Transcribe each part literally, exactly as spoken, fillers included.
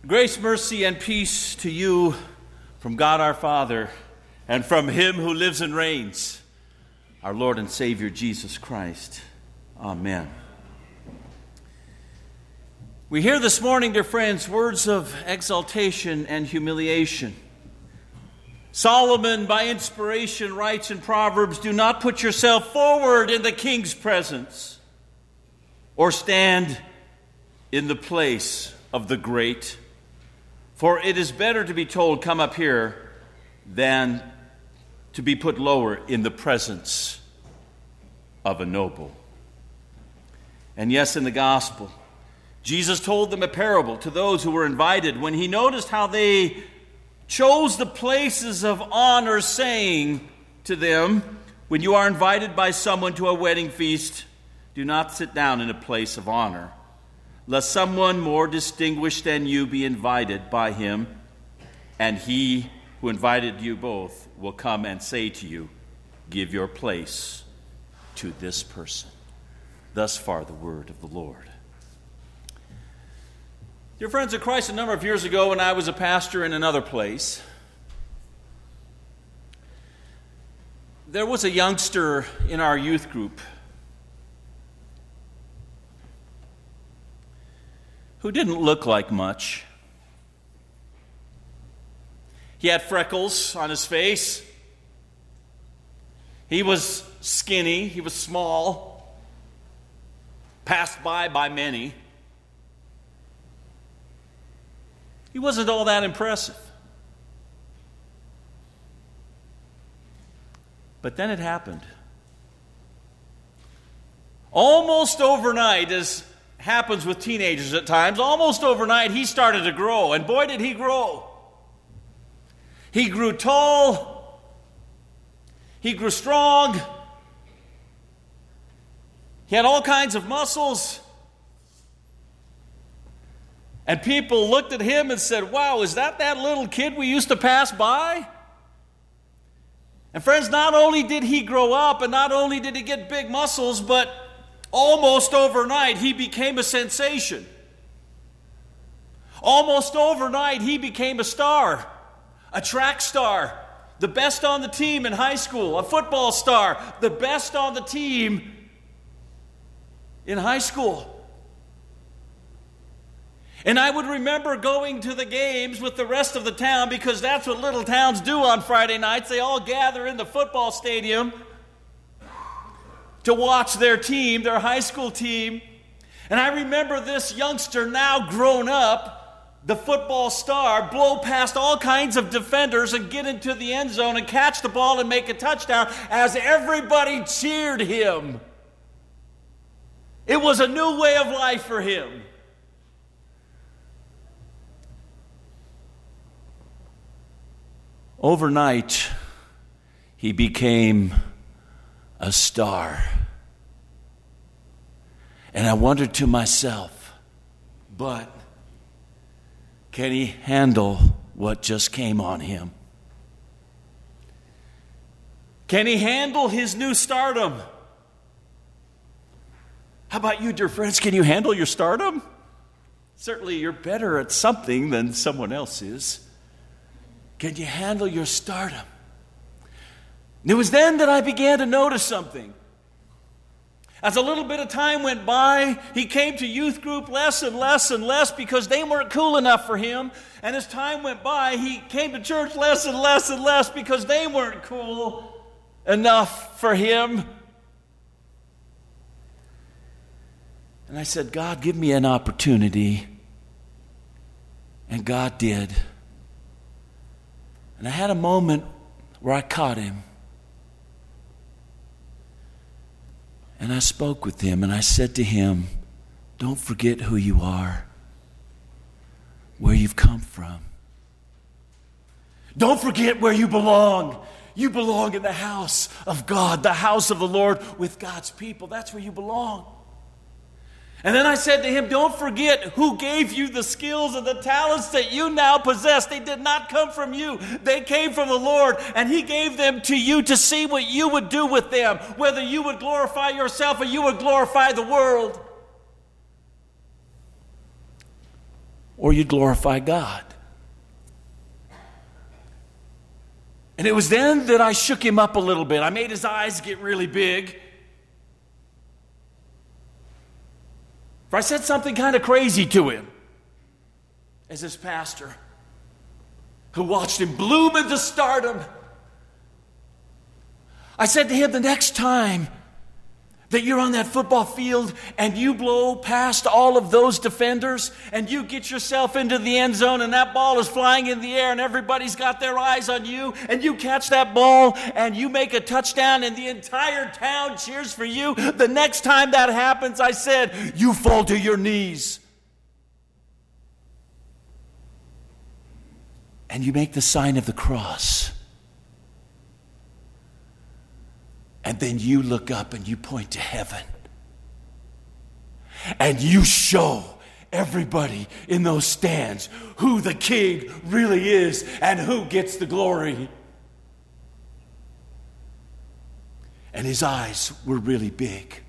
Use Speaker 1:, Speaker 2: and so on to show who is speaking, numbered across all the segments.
Speaker 1: Grace, mercy, and peace to you from God our Father and from Him who lives and reigns, our Lord and Savior Jesus Christ. Amen. We hear this morning, dear friends, words of exaltation and humiliation. Solomon, by inspiration, writes in Proverbs, "Do not put yourself forward in the king's presence, or stand in the place of the great. For it is better to be told, 'Come up here,' than to be put lower in the presence of a noble." And yes, in the gospel, Jesus told them a parable to those who were invited when he noticed how they chose the places of honor, saying to them, "When you are invited by someone to a wedding feast, do not sit down in a place of honor, lest someone more distinguished than you be invited by him, and he who invited you both will come and say to you, 'Give your place to this person.'" Thus far the word of the Lord. Dear friends of Christ, a number of years ago when I was a pastor in another place, there was a youngster in our youth group who didn't look like much. He had freckles on his face. He was skinny. He was small. Passed by by many. He wasn't all that impressive. But then it happened. Almost overnight, as happens with teenagers at times, almost overnight he started to grow. And boy, did he grow. He grew tall. He grew strong. He had all kinds of muscles. And people looked at him and said, "Wow, is that that little kid we used to pass by?" And friends, not only did he grow up and not only did he get big muscles, but almost overnight, he became a sensation. Almost overnight, he became a star, a track star, the best on the team in high school, a football star, the best on the team in high school. And I would remember going to the games with the rest of the town, because that's what little towns do on Friday nights. They all gather in the football stadium to watch their team, their high school team. And I remember this youngster, now grown up, the football star, blow past all kinds of defenders and get into the end zone and catch the ball and make a touchdown as everybody cheered him. It was a new way of life for him. Overnight, he became a star. And I wondered to myself, but can he handle what just came on him? Can he handle his new stardom? How about you, dear friends? Can you handle your stardom? Certainly you're better at something than someone else is. Can you handle your stardom? And it was then that I began to notice something. As a little bit of time went by, he came to youth group less and less and less because they weren't cool enough for him. And as time went by, he came to church less and less and less because they weren't cool enough for him. And I said, "God, give me an opportunity." And God did. And I had a moment where I caught him. And I spoke with him and I said to him, "Don't forget who you are, where you've come from. Don't forget where you belong. You belong in the house of God, the house of the Lord with God's people. That's where you belong." And then I said to him, "Don't forget who gave you the skills and the talents that you now possess. They did not come from you. They came from the Lord, and He gave them to you to see what you would do with them, whether you would glorify yourself or you would glorify the world." or you'd glorify God. And it was then that I shook him up a little bit. I made his eyes get really big. For I said something kind of crazy to him as his pastor, who watched him bloom into stardom. I said to him, the next time that you're on that football field and you blow past all of those defenders and you get yourself into the end zone and that ball is flying in the air and everybody's got their eyes on you and you catch that ball and you make a touchdown and the entire town cheers for you, the next time that happens, I said, you fall to your knees. And you make the sign of the cross. And then you look up and you point to heaven. And you show everybody in those stands who the King really is and who gets the glory. And his eyes were really big.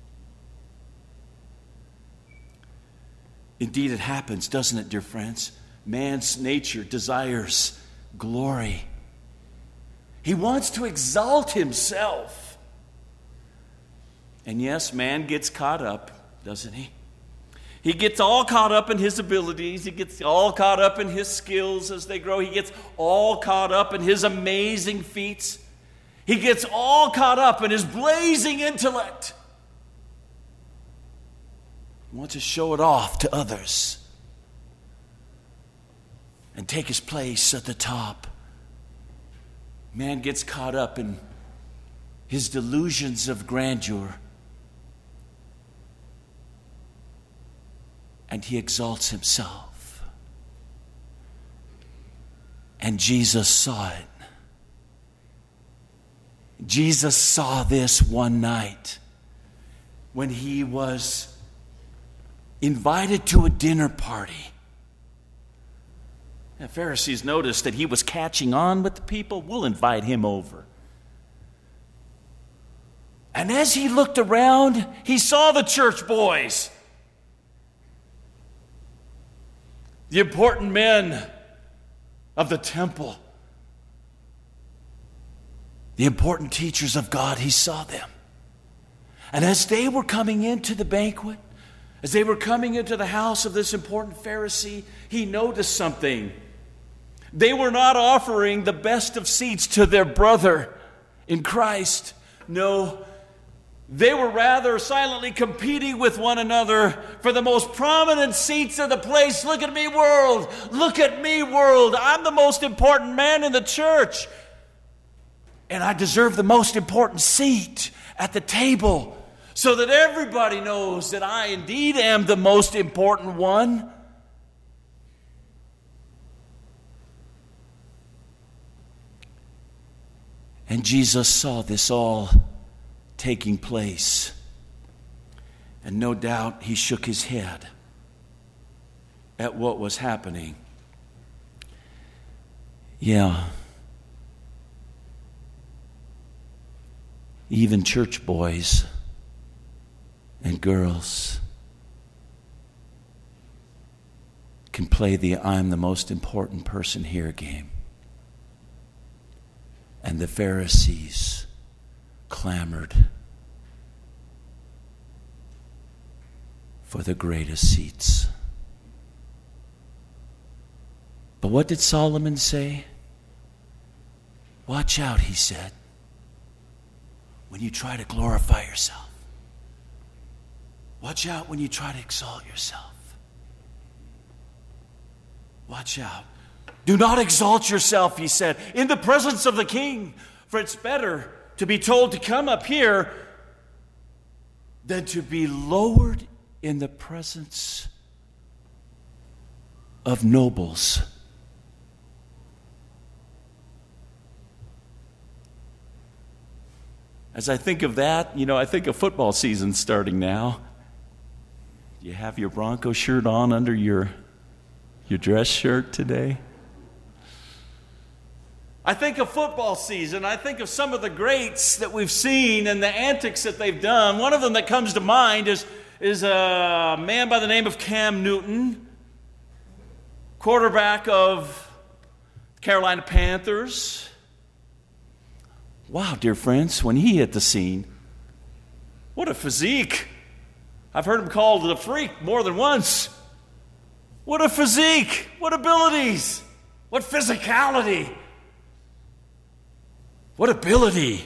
Speaker 1: Indeed, it happens, doesn't it, dear friends? Man's nature desires glory. He wants to exalt himself. And yes, man gets caught up, doesn't he? He gets all caught up in his abilities. He gets all caught up in his skills as they grow. He gets all caught up in his amazing feats. He gets all caught up in his blazing intellect. He wants to show it off to others and take his place at the top. Man gets caught up in his delusions of grandeur, and he exalts himself. And Jesus saw it. Jesus saw this one night when he was invited to a dinner party. The Pharisees noticed that he was catching on with the people. We'll invite him over. And as he looked around, he saw the church boys, the important men of the temple, the important teachers of God. He saw them. And as they were coming into the banquet, as they were coming into the house of this important Pharisee, he noticed something. They were not offering the best of seats to their brother in Christ. No, they were rather silently competing with one another for the most prominent seats in the place. Look at me, world. Look at me, world. I'm the most important man in the church. And I deserve the most important seat at the table so that everybody knows that I indeed am the most important one. And Jesus saw this all taking place. And no doubt he shook his head at what was happening. Yeah. Even church boys and girls can play the I'm the most important person here game. And the Pharisees clamored for the greatest seats. But what did Solomon say? Watch out, he said, when you try to glorify yourself. Watch out when you try to exalt yourself. Watch out. Do not exalt yourself, he said, in the presence of the king, for it's better to be told to come up here than to be lowered in the presence of nobles. As I think of that, you know, I think of football season starting now. You have your Bronco shirt on under your, your dress shirt today. I think of football season. I think of some of the greats that we've seen and the antics that they've done. One of them that comes to mind is, is a man by the name of Cam Newton. quarterback of Carolina Panthers. Wow, dear friends, when he hit the scene, what a physique. I've heard him called the freak more than once. What a physique, what abilities, what physicality, what ability.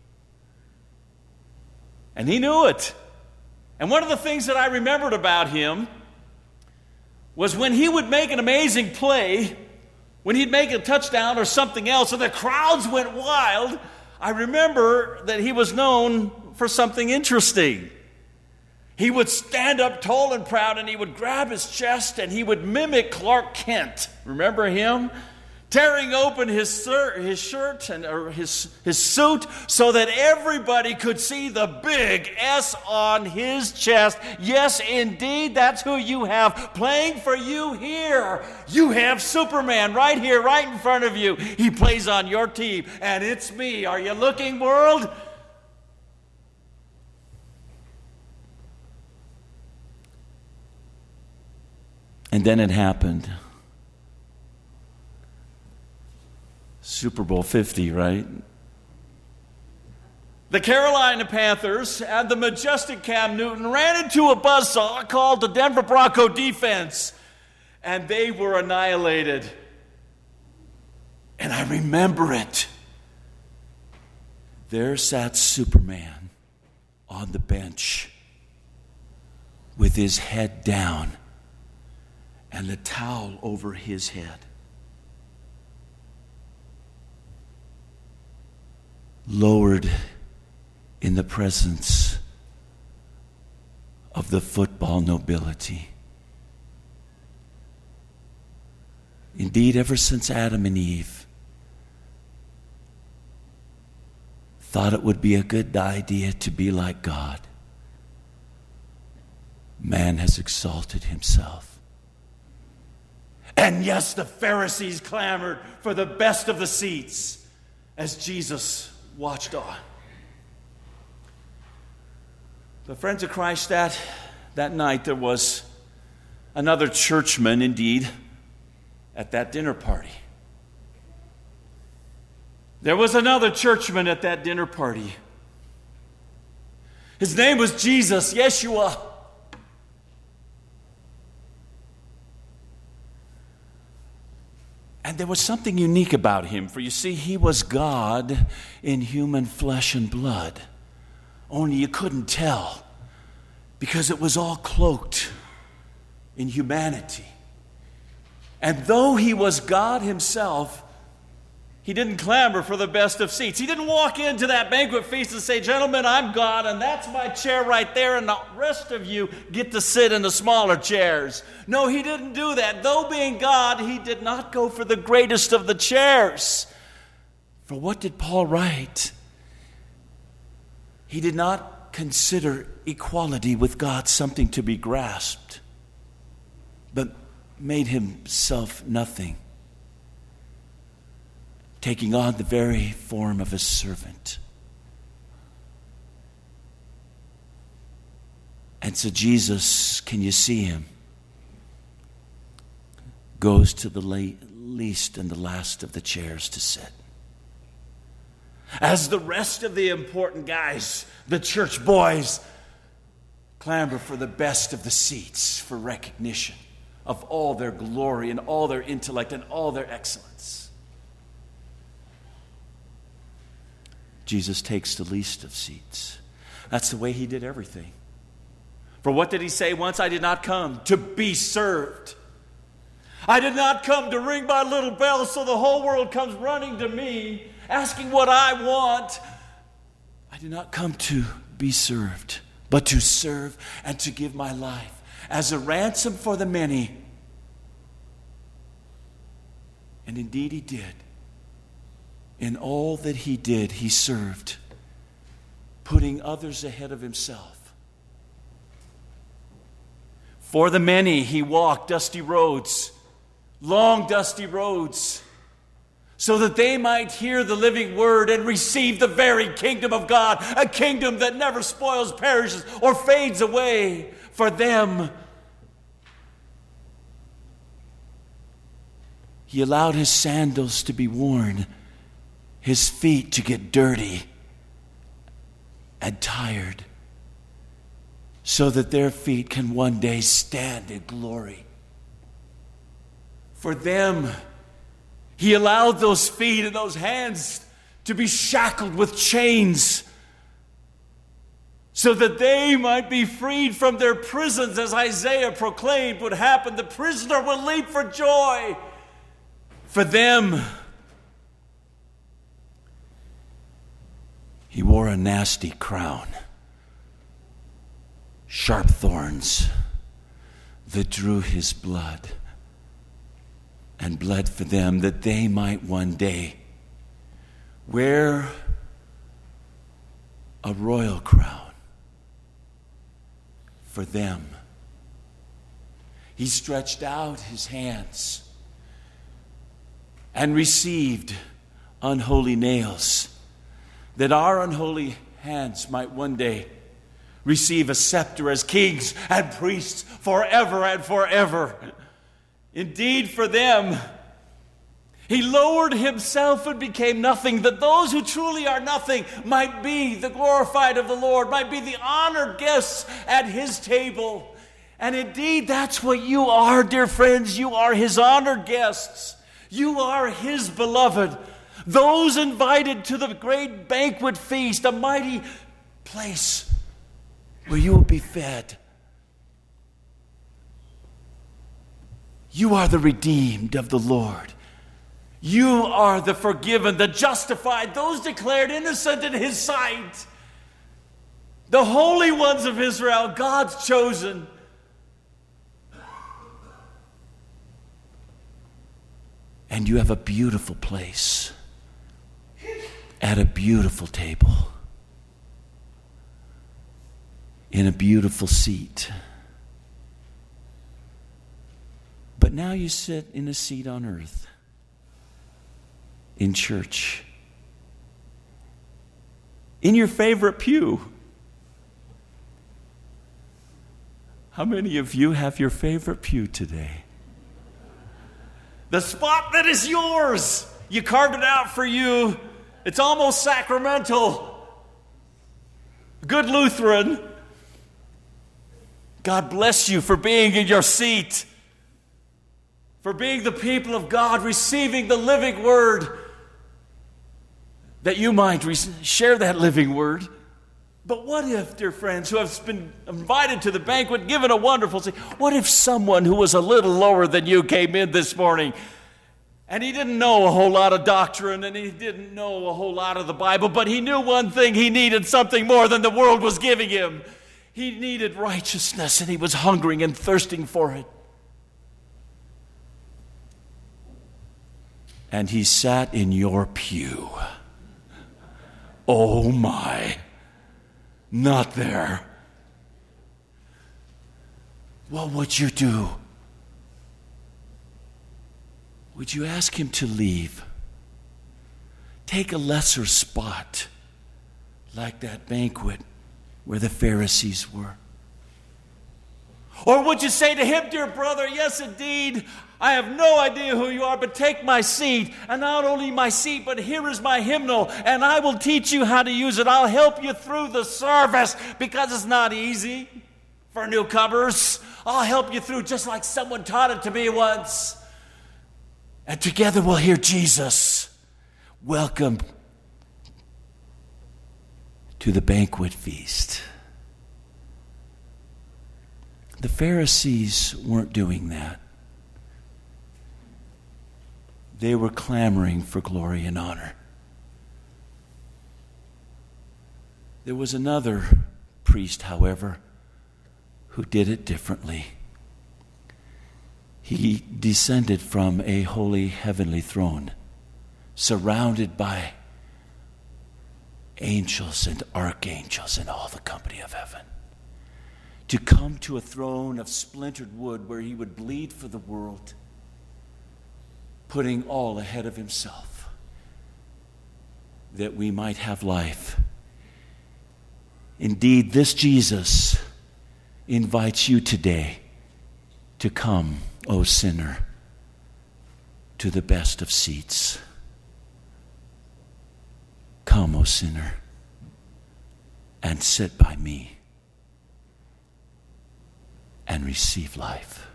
Speaker 1: And he knew it. And one of the things that I remembered about him was when he would make an amazing play, when he'd make a touchdown or something else, and the crowds went wild, I remember that he was known for something interesting. He would stand up tall and proud, and he would grab his chest, and he would mimic Clark Kent. Remember him? Tearing open his, sir, his shirt and or his, his suit so that everybody could see the big S on his chest. Yes, indeed, that's who you have playing for you here. You have Superman right here, right in front of you. He plays on your team, and it's me. Are you looking, world? And then it happened. Super Bowl fifty, right? The Carolina Panthers and the majestic Cam Newton ran into a buzzsaw called the Denver Bronco defense, and they were annihilated. And I remember it. There sat Superman on the bench with his head down and the towel over his head. Lowered in the presence of the football nobility. Indeed, ever since Adam and Eve thought it would be a good idea to be like God, man has exalted himself. And yes, the Pharisees clamored for the best of the seats as Jesus watched on. But friends of Christ, that, that night there was another churchman indeed at that dinner party. There was another churchman at that dinner party. His name was Jesus, Yeshua. And there was something unique about him, for you see, he was God in human flesh and blood. Only you couldn't tell because it was all cloaked in humanity. And though he was God himself, he didn't clamor for the best of seats. He didn't walk into that banquet feast and say, "Gentlemen, I'm God, and that's my chair right there, and the rest of you get to sit in the smaller chairs." No, he didn't do that. Though being God, he did not go for the greatest of the chairs. For what did Paul write? He did not consider equality with God something to be grasped, but made himself nothing, taking on the very form of a servant. And so Jesus, can you see him, goes to the least and the last of the chairs to sit. As the rest of the important guys, the church boys, clamor for the best of the seats for recognition of all their glory and all their intellect and all their excellence. Jesus takes the least of seats. That's the way he did everything. For what did he say once? I did not come to be served. I did not come to ring my little bell so the whole world comes running to me, asking what I want. I did not come to be served, but to serve and to give my life as a ransom for the many. And indeed he did. In all that he did, he served, putting others ahead of himself. For the many, he walked dusty roads, long dusty roads, so that they might hear the living word and receive the very kingdom of God, a kingdom that never spoils, perishes, or fades away. For them, He allowed his sandals to be worn, his feet to get dirty and tired, so that their feet can one day stand in glory. For them, he allowed those feet and those hands to be shackled with chains, so that they might be freed from their prisons, as Isaiah proclaimed would happen. The prisoner will leap for joy. For them, he wore a nasty crown, sharp thorns that drew his blood, and bled for them, that they might one day wear a royal crown for them. He stretched out his hands and received unholy nails, that our unholy hands might one day receive a scepter as kings and priests forever and forever. Indeed, for them, he lowered himself and became nothing, that those who truly are nothing might be the glorified of the Lord, might be the honored guests at his table. And indeed, that's what you are, dear friends. You are his honored guests. You are his beloved. Those invited to the great banquet feast, a mighty place where you will be fed. You are the redeemed of the Lord. You are the forgiven, the justified, those declared innocent in his sight. The holy ones of Israel, God's chosen. And you have a beautiful place at a beautiful table in a beautiful seat. But now you sit in a seat on earth, in church, in your favorite pew. How many of you have your favorite pew today? The spot that is yours. You carved it out for you. It's almost sacramental. Good Lutheran. God bless you for being in your seat, for being the people of God, receiving the living word, that you might re- share that living word. But what if, dear friends, who have been invited to the banquet, given a wonderful seat, what if someone who was a little lower than you came in this morning, and he didn't know a whole lot of doctrine, and he didn't know a whole lot of the Bible, but he knew one thing: he needed something more than the world was giving him. He needed righteousness, and he was hungering and thirsting for it. And he sat in your pew. Oh my, not there. What would you do? Would you ask him to leave? Take a lesser spot, like that banquet where the Pharisees were. Or would you say to him, dear brother, yes, indeed, I have no idea who you are, but take my seat, and not only my seat, but here is my hymnal, and I will teach you how to use it. I'll help you through the service, because it's not easy for newcomers. I'll help you through just like someone taught it to me once. And together we'll hear Jesus. Welcome to the banquet feast. The Pharisees weren't doing that. They were clamoring for glory and honor. There was another priest, however, who did it differently. He descended from a holy heavenly throne, surrounded by angels and archangels and all the company of heaven, to come to a throne of splintered wood where he would bleed for the world, putting all ahead of himself, that we might have life. Indeed, this Jesus invites you today to come, O sinner, to the best of seats. Come, O sinner, and sit by me and receive life.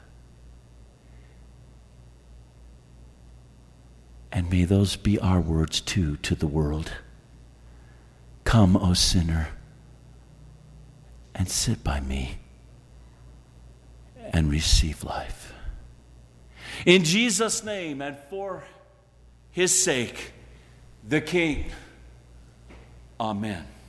Speaker 1: And may those be our words too to the world. Come, O sinner, and sit by me and receive life. In Jesus' name and for his sake, the King. Amen.